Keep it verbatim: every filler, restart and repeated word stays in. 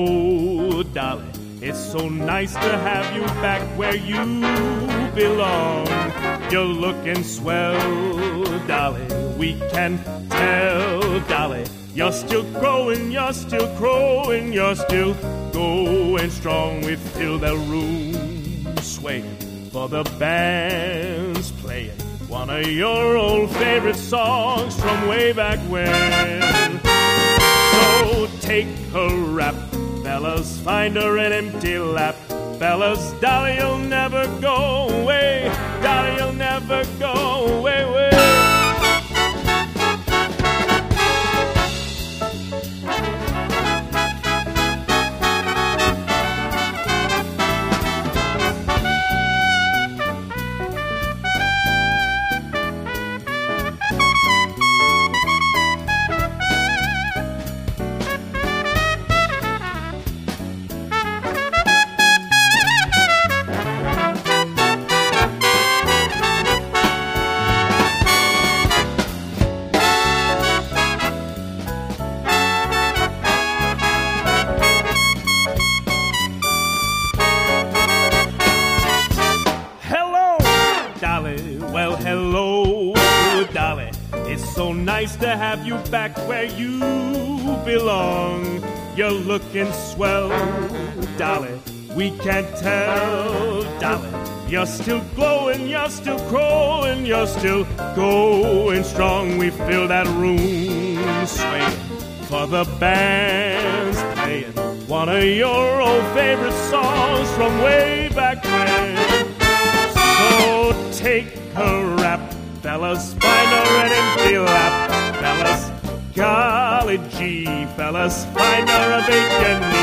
hello, Dolly. It's so nice to have you back where you belong. You're looking swell, Dolly. We can tell, Dolly. You're still growing, you're still growing, you're still going strong. We feel the room swaying for the band's playing one of your old favorite songs from way back when. So take a rap, fellas, find her an empty lap. Fellas, Dolly, you'll never go away. Dolly, you'll never go away. away. Well, hello, Dolly. It's so nice to have you back where you belong. You're looking swell, Dolly. We can't tell, Dolly. You're still glowing, you're still growing, you're still going strong. We feel that room swaying for the band's playing one of your old favorite songs from way back when. So take a rap, fellas, find her an empty lap. Fellas, golly gee, fellas, find her a vacant knee.